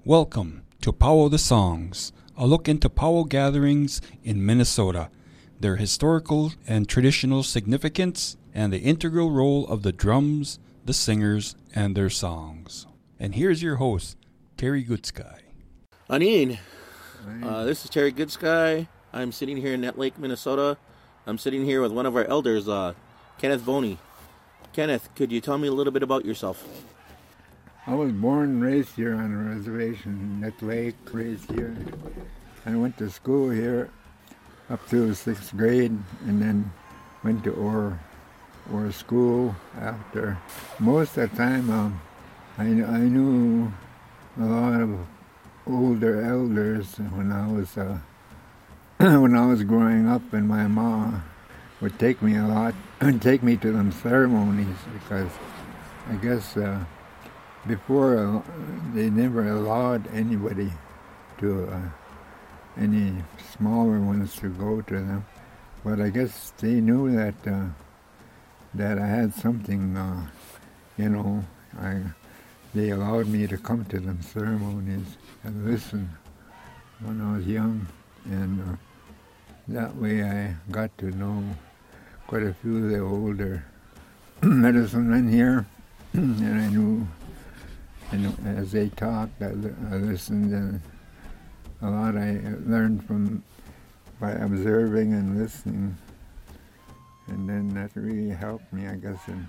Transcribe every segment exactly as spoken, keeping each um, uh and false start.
Welcome to Powwow the Songs, a look into powwow gatherings in Minnesota, their historical and traditional significance, and the integral role of the drums, the singers, and their songs. And here's your host, Terry Goodsky. Anin, uh, this is Terry Goodsky. I'm sitting here in Nett Lake, Minnesota. I'm sitting here with one of our elders, uh, Kenneth Boney. Kenneth, could you tell me a little bit about yourself? I was born and raised here on a reservation, Nett Lake, raised here. I went to school here up to sixth grade and then went to Orr, Orr School after. Most of the time, um, I, I knew a lot of older elders when I was uh, when I was growing up, and my mom would take me a lot, take me to them ceremonies because I guess uh, before uh, they never allowed anybody to, uh, any smaller ones to go to them. But I guess they knew that uh, that I had something, uh, you know, I they allowed me to come to them ceremonies and listen when I was young. And uh, that way I got to know quite a few of the older medicine men here. And I knew, and as they talked, I, I listened, and a lot I learned from by observing and listening, and then that really helped me, I guess, in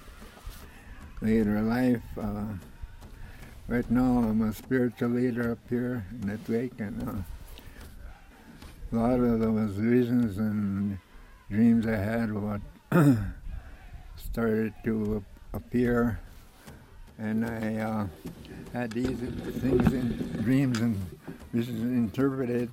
later life. Uh, right now, I'm a spiritual leader up here in Nett Lake, and uh, a lot of those visions and dreams I had about started to appear. And I uh, had these things in dreams and visions interpreted,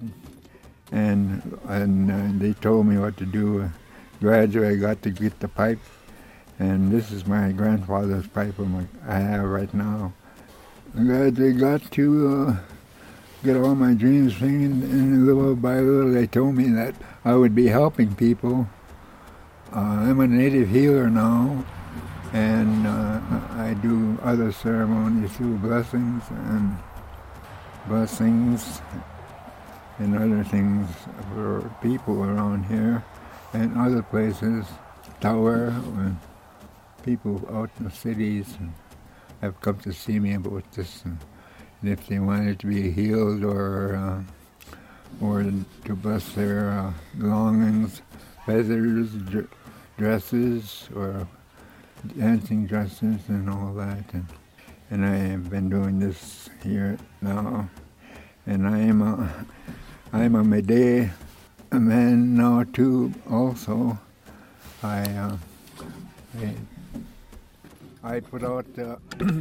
and and uh, they told me what to do. Gradually, I got to get the pipe, and this is my grandfather's pipe I have right now. I gradually got to uh, get all my dreams singing, and little by little, they told me that I would be helping people. Uh, I'm a native healer now. And uh, I do other ceremonies too, blessings and blessings and other things for people around here and other places. Tower, and people out in the cities have come to see me about this, and if they wanted to be healed or uh, or to bless their uh, belongings, feathers, dr- dresses, or dancing dresses and all that, and and I have been doing this here now, and I am a I'm a Meday man now too. Also, I uh, I, I put out uh,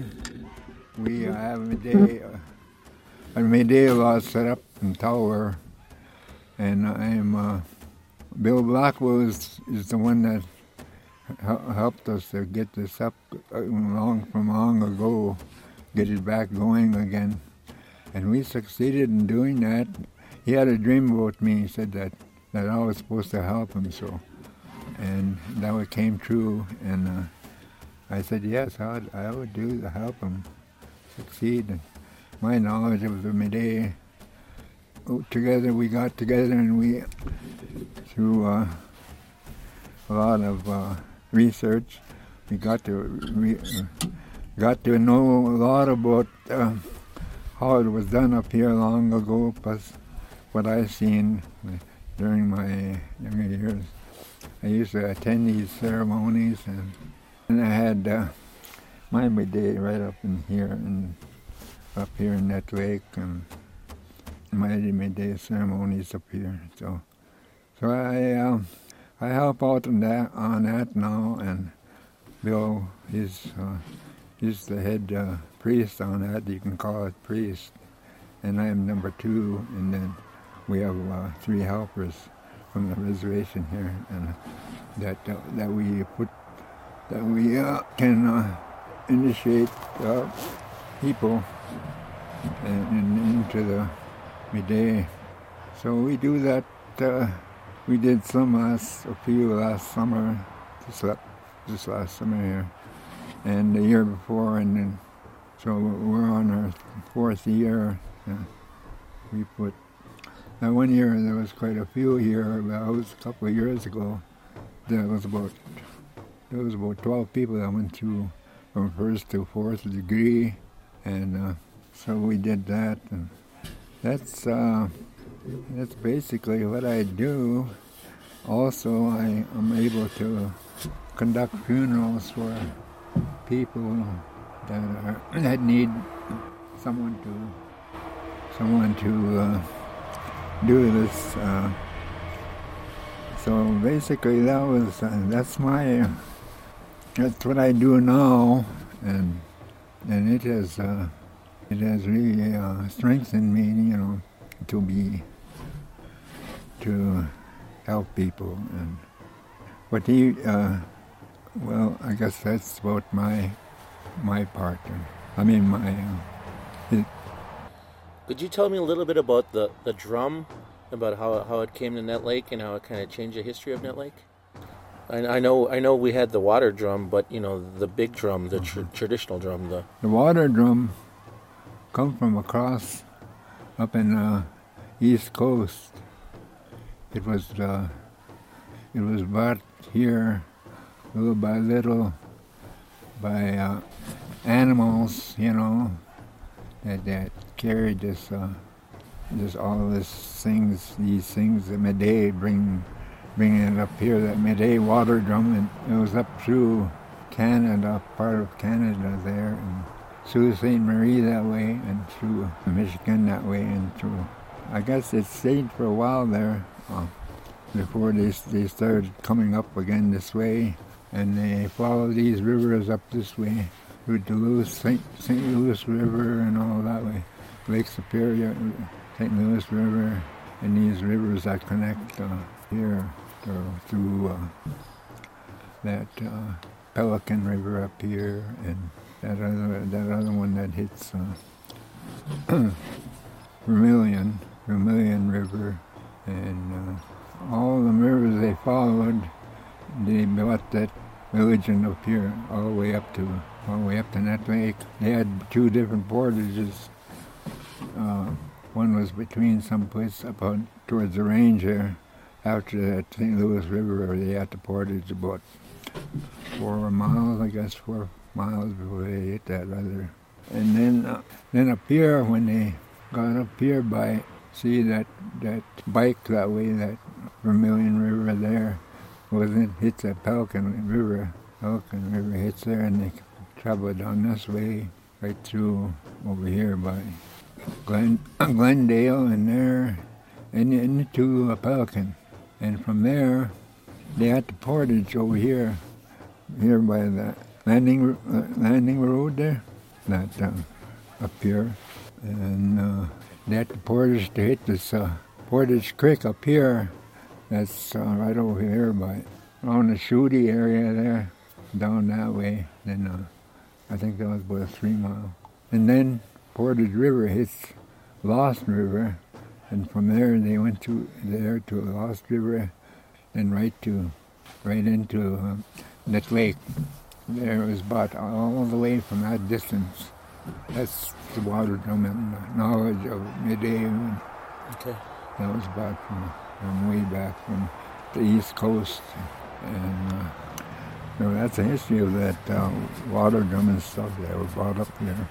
we uh, have a Meday uh, a Meday law set up in Tower, and I am uh, Bill Blackwell is, is the one that helped us to get this up long from long ago, get it back going again. And we succeeded in doing that. He had a dream about me. He said that, that I was supposed to help him, so. And that came true. And uh, I said, yes, I would, I would do to help him succeed. And my knowledge of the Meday, together we got together and we, through uh, a lot of uh, research, we got to we got to know a lot about uh, how it was done up here long ago, plus what I've seen during my younger years. I used to attend these ceremonies, and, and I had uh, my Meday right up in here, and up here in Nett Lake, and my Meday ceremonies up here. So, so I. Uh, I help out on that on that now, and Bill is uh, he's the head uh, priest on that. You can call it priest, and I am number two. And then we have uh, three helpers from the reservation here, and that uh, that we put that we uh, can uh, initiate uh, people and, and into the Meday. So we do that. Uh, We did some last, a few last summer, just, just last summer here, and the year before, and then So we're on our fourth year. Uh, we put, now one year there was quite a few here, that was a couple of years ago. There was about, there was about twelve people that went through from first to fourth degree, and uh, so we did that. And that's, uh, that's basically what I do. Also, I am able to conduct funerals for people that are that need someone to someone to uh, do this. Uh, so basically, that was uh, that's my that's what I do now, and and it has uh, it has really uh, strengthened me, you know, to be to help people. And what he uh, well, I guess that's about my my part. I mean, my. Uh, it, Could you tell me a little bit about the, the drum, about how how it came to Nett Lake and how it kind of changed the history of Nett Lake? I, I know I know we had the water drum, but you know the big drum, the tr- traditional drum, the the water drum, come from across up in the East Coast. It was uh, it was brought here little by little by uh, animals, you know, that, that carried this, uh, this all this things, these things that Meday bring, bringing it up here. That Meday water drum, and it was up through Canada, part of Canada there, and through Saint Marie that way, and through Michigan that way, and through. I guess it stayed for a while there uh, before they they started coming up again this way. And they follow these rivers up this way, through Duluth, Saint Saint Louis River, and all that way. Lake Superior, Saint Louis River, and these rivers that connect uh, here to, through uh, that uh, Pelican River up here, and that other that other one that hits uh, Vermilion, Vermilion River, and uh, all the rivers they followed. They built that religion up here, all the way up to all the way up to Nett Lake. They had two different portages. Uh, one was between someplace up on, towards the range there, after that Saint Louis River. They had the portage about four miles, I guess, four miles before they hit that other. And then, uh, then up here, when they got up here by see that that bike that way, that Vermilion River there. Well, it hits that Pelican River. Pelican River hits there, and they travel down this way, right through over here by Glen, Glendale and there, and into a Pelican. And from there, they had the portage over here, here by the landing uh, landing road there, that uh, up here. And uh, they had the portage to hit this uh, Portage Creek up here. That's uh, right over here by around the Shooty area there, down that way. Then uh, I think that was about a three mile. And then Portage River hits Lost River, and from there they went to there to Lost River, and right to right into uh, Nett Lake. There it was about all the way from that distance. That's the water drum and knowledge of Meday. Okay. That was about from. from way back from the East Coast. And uh, so that's the history of that uh, water drum and stuff that was brought up here.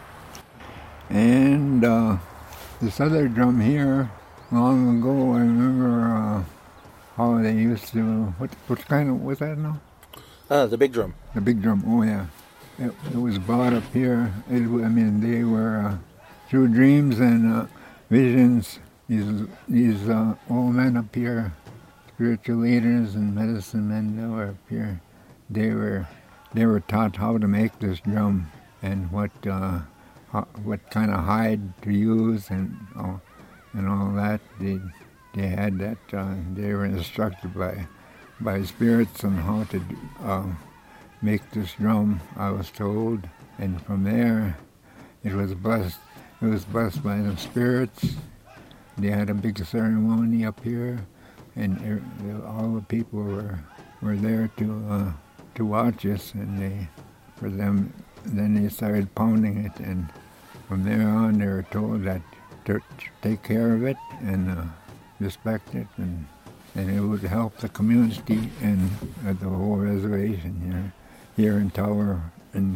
And uh, this other drum here, long ago, I remember uh, how they used to, what what kind of, what's that now? Ah, the big drum. The big drum, oh yeah. It, it was brought up here. It, I mean, they were, uh, through dreams and uh, visions, These these uh, old men up here, spiritual leaders and medicine men that were up here, they were they were taught how to make this drum and what uh, how, what kind of hide to use and all, and all that. They they had that. Uh, they were instructed by by spirits on how to uh, make this drum. I was told, and from there, it was blessed. It was blessed by the spirits. They had a big ceremony up here, and all the people were were there to uh, to watch us. And they, for them, then they started pounding it, and from there on, they were told that to take care of it and uh, respect it, and and it would help the community and uh, the whole reservation here, here in Tower. And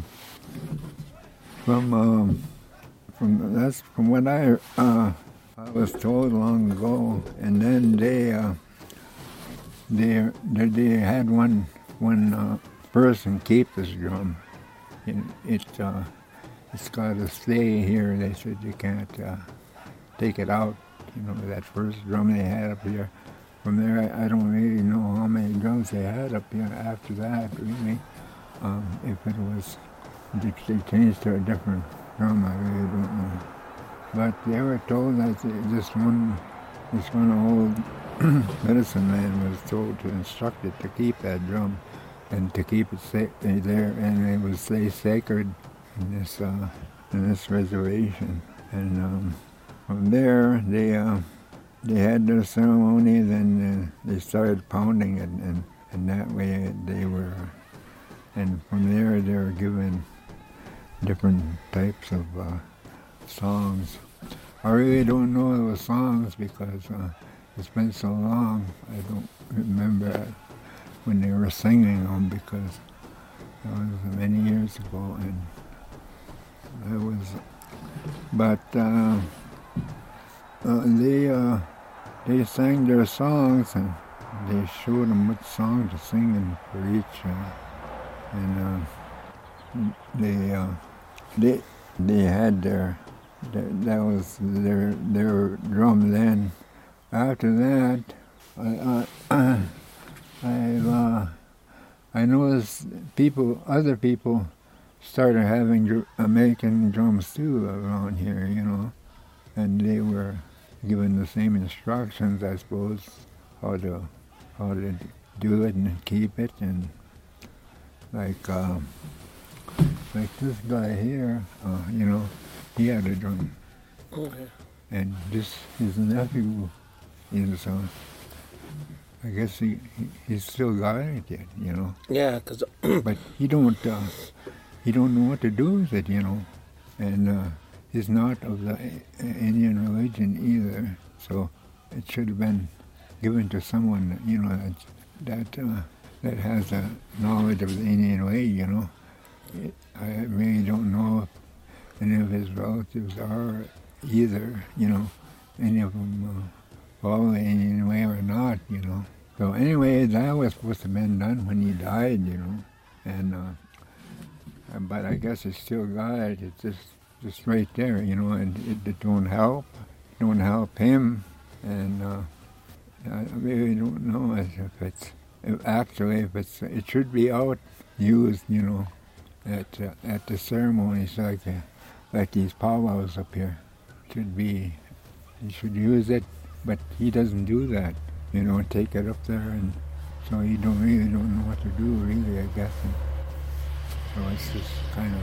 from um, from that's from what I uh, I was told long ago. And then they uh, they they had one one uh, person keep this drum. It it uh, it's got to stay here. They said you can't uh, take it out. You know, that first drum they had up here. From there, I, I don't really know how many drums they had up here after that, really. Um, if it was, if they changed to a different drum, I really don't know. But they were told that this one, this one old medicine man was told to instruct it to keep that drum and to keep it sa- there, and it would stay sacred in this, uh, in this reservation. And um, from there, they uh, they had their ceremony. Then uh, they started pounding it, and, and that way they were. And from there, they were given different types of uh, songs. I really don't know those songs because uh, it's been so long. I don't remember when they were singing them because that was many years ago, and I was. But. Uh, Uh, they uh, they sang their songs, and they showed them what song to sing in for each, uh, and uh, they uh, they they had their, their that was their their drum then. After that, I I I, uh, I noticed people, other people, started having dr- uh, making drums too around here, you know, and they were given the same instructions, I suppose, how to how to do it and keep it. And like uh, like this guy here, uh, you know, he had a drum, Okay. and this his nephew is. Uh, I guess he, he he's still got it yet, you know. Yeah, because But he don't uh, he don't know what to do with it, you know, and. Uh, He's not of the Indian religion either, so it should have been given to someone that, you know, that that, uh, that has a knowledge of the Indian way, you know. It, I really don't know if any of his relatives are either, you know, any of them uh, follow the Indian way or not, you know. So anyway, that was supposed to have been done when he died, you know, and uh, but I guess it's still got it. It's just. Just right there, you know, and it, it don't help, don't help him, and uh, I really don't know if it's if actually if it's it should be out used, you know, at uh, at the ceremonies like the, like these powwows up here. It should be, he should use it, but he doesn't do that, you know, take it up there, and so he don't really don't know what to do, really, I guess. And so it's just kind of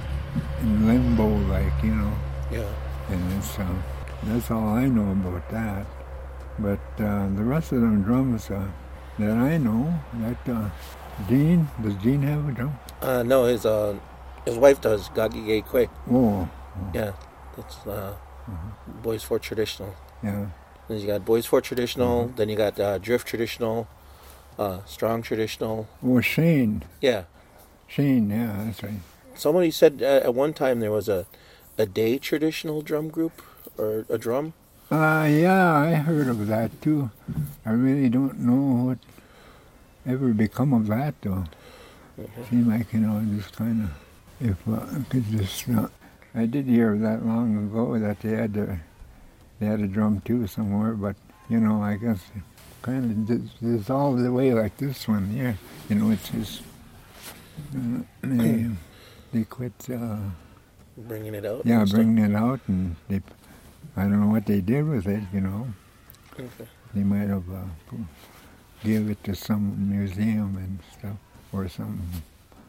in limbo, like, you know. yeah, And it's, uh, that's all I know about that. But uh, the rest of them drums uh, that I know, that uh, Gene, does Gene have a drum? uh, no, his uh, his wife does Gagi Gay Kwe. Oh, Yeah, that's uh, Boys for Traditional. yeah. Then you got Boys for Traditional. Then you got uh, Drift Traditional, uh, Strong Traditional. Oh, Shane. Yeah. Shane, yeah, that's right. Somebody said uh, at one time there was a, a day traditional drum group or a drum. Uh, yeah, I heard of that too. I really don't know what ever become of that though. Mm-hmm. Seemed like, you know, just kind of, if uh, I could just, uh, I did hear that long ago that they had a, they had a drum too somewhere, but, you know, I guess it kind of dis- dissolved away like this one, yeah. You know, it's just, uh, they, they quit, uh, Bringing it out. yeah, and stuff. bringing it out, and they, I don't know what they did with it, you know. Okay. They might have uh, give it to some museum and stuff, or something.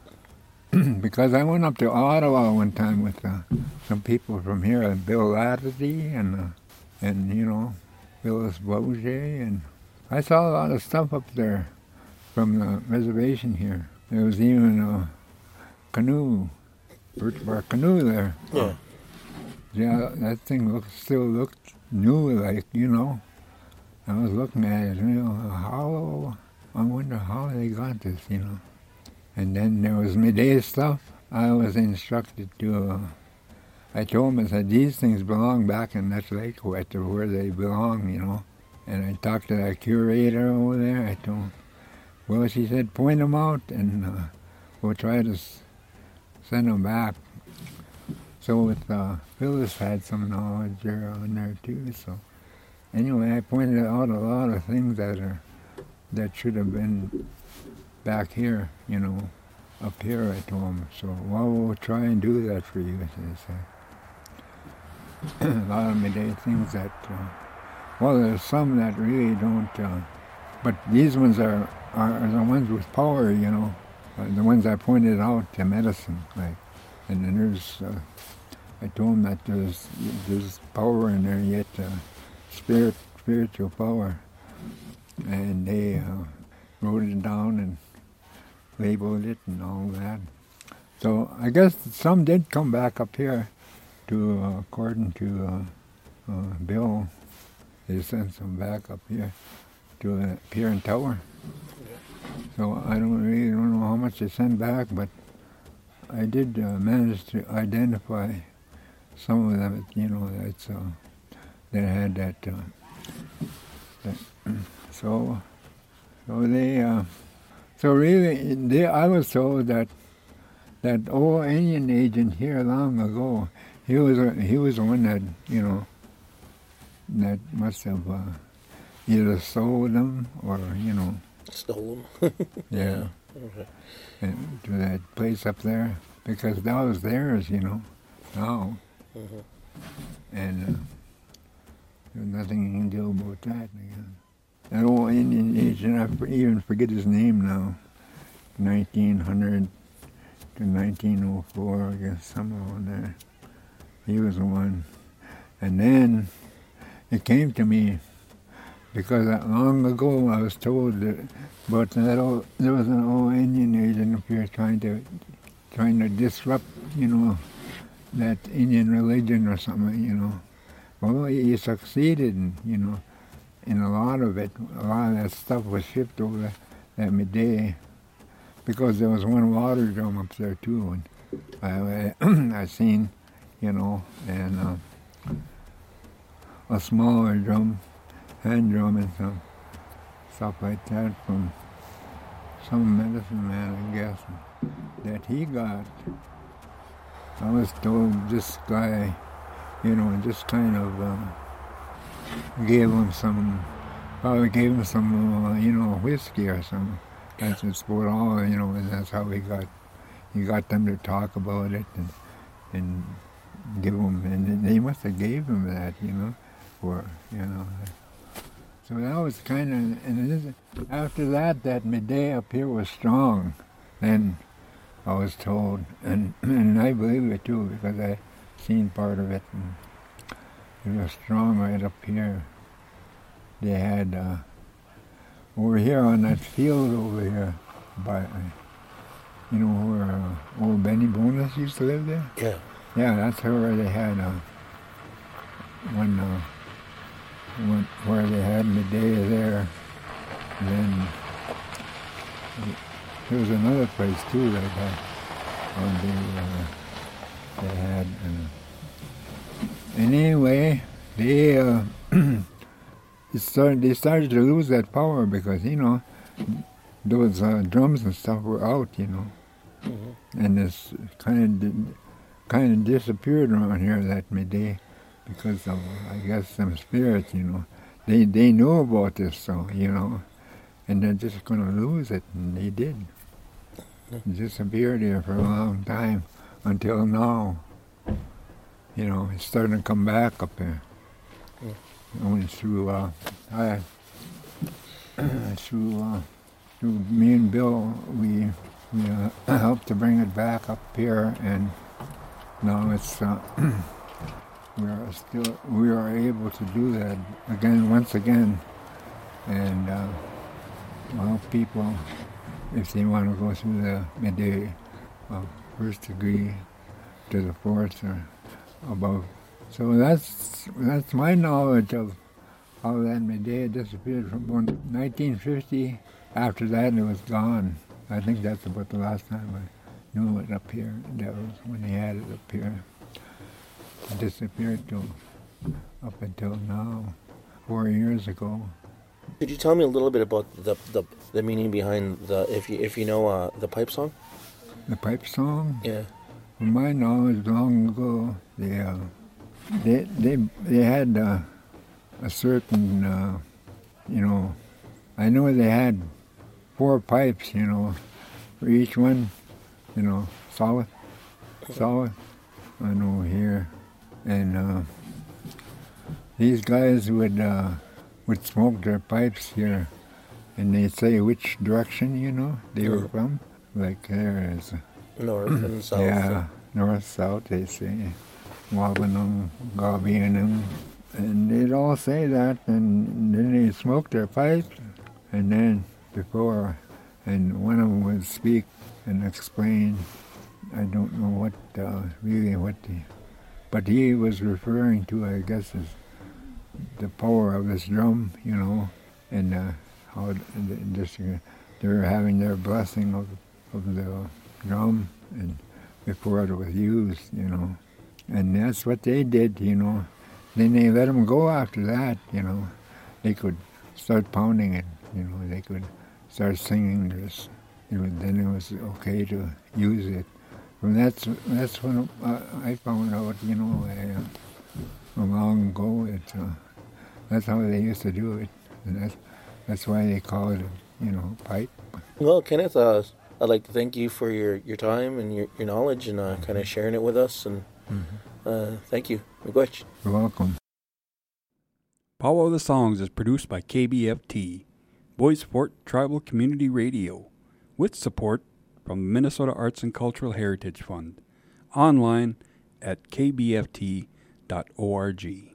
Because I went up to Ottawa one time with uh, some people from here, uh, Bill Latity and, uh, and you know, Phyllis Bourget, and I saw a lot of stuff up there from the reservation here. There was even a canoe, birch bark canoe there. Yeah. Yeah, that thing looked, still looked new, like, you know. I was looking at it, you know, how, I wonder how they got this, you know. And then there was midday stuff. I was instructed to, uh, I told him, I said, these things belong back in that lake where they belong, you know. And I talked to that curator over there. I told him, well, she said, point them out and uh, we'll try to s- send them back. So with uh, Phyllis had some knowledge there on there too. So anyway, I pointed out a lot of things that are that should have been back here, you know, up here. I told him. So well, we'll try and do that for you. He said. A lot of midday things that. Uh, well, there's some that really don't. Uh, but these ones are, are are the ones with power, you know, uh, the ones I pointed out to medicine, like. And then there's, uh, I told him that there's there's power in there yet, uh, spirit, spiritual power. And they uh, wrote it down and labeled it and all that. So I guess some did come back up here to, uh, according to uh, uh, Bill, they sent some back up here to uh, Pier Tower. So I don't really don't know how much they sent back, but I did uh, manage to identify some of them, you know, that's, uh, that had that, uh, that so, so they, uh, so really, they, I was told that that old Indian agent here long ago, he was a, he was the one that, you know, that must have uh, either sold them or, you know. Stole them? Yeah. Okay. And to that place up there, because that was theirs, you know, now. Mm-hmm. And uh, there's nothing you can do about that. Again. That old Indian agent, I even forget his name now, nineteen hundred to nineteen oh four, I guess, somewhere on there. He was the one. And then it came to me, because long ago I was told that, but that old, there was an old Indian agent up here trying to, trying to disrupt, you know, that Indian religion or something, you know. Well, he succeeded, in, you know, in a lot of it. A lot of that stuff was shipped over that midday, because there was one water drum up there too, and I, I, I seen, you know, and uh, a smaller drum, hand drum and some stuff like that from some medicine man, I guess, that he got. I was told this guy, you know, just kind of uh, gave him some, probably gave him some, uh, you know, whiskey or something. That's just what all, you know, and that's how he got, he got them to talk about it and, and give them, and they must have gave him that, you know, for, you know. So that was kind of, and this, after that, that midday up here was strong. Then I was told, and and I believe it too, because I seen part of it. And it was strong right up here. They had uh, over here on that field over here, by you know where uh, old Benny Bonus used to live there. Yeah. Yeah, that's where they had uh, one. Uh, Went where they had midday there, and then there was another place too that had, on the, uh, they had, uh, and anyway, they uh, it started, they started to lose that power because, you know, those uh, drums and stuff were out, you know, mm-hmm. and this kind of kind of disappeared around here that midday. Because of, I guess, some spirits, you know, they they knew about this, so, you know, and they're just going to lose it, and they did. It disappeared here for a long time, until now. You know, it's starting to come back up there. Yeah. Only through, uh, I, through, uh, through me and Bill, we, we uh, helped to bring it back up here, and now it's, uh, we are still, we are able to do that again, once again, and uh, well, people, if they want to go through the midday, uh, first degree to the fourth or above, So that's that's my knowledge of how that Medea disappeared from one- nineteen fifty. After that, it was gone. I think that's about the last time I knew it up here. That was when they had it up here. It disappeared till up until now, four years ago. Could you tell me a little bit about the the, the meaning behind the if you if you know uh, the pipe song? The pipe song? Yeah. From my knowledge, long ago, they uh, they they they had uh, a certain, uh, you know, I know they had four pipes, you know, for each one, you know, solid, solid. I know here, and uh, these guys would uh, would smoke their pipes here, and they'd say which direction, you know, they were from. Like there is north and south. Yeah, north, south, they say. Wabanum, Gabianum. And they'd all say that, and then they'd smoke their pipes, and then before, and one of them would speak and explain, I don't know what, uh, really what the, but he was referring to, I guess, is the power of his drum, you know, and uh, how this, they were having their blessing of, of the drum, and before it was used, you know. And that's what they did, you know. Then they let them go after that, you know. They could start pounding it, you know. They could start singing this. It was, then it was okay to use it. And that's that's when uh, I found out, you know, uh, long ago. It, uh, that's how they used to do it, and that's that's why they call it, a, you know, pipe. Well, Kenneth, uh, I'd like to thank you for your, your time and your, your knowledge and uh, kind of sharing it with us. And mm-hmm. uh, thank you. Miigwech. You're welcome. Powwow the Songs is produced by K B F T, Boys Fort Tribal Community Radio, with support from the Minnesota Arts and Cultural Heritage Fund, online at k b f t dot org.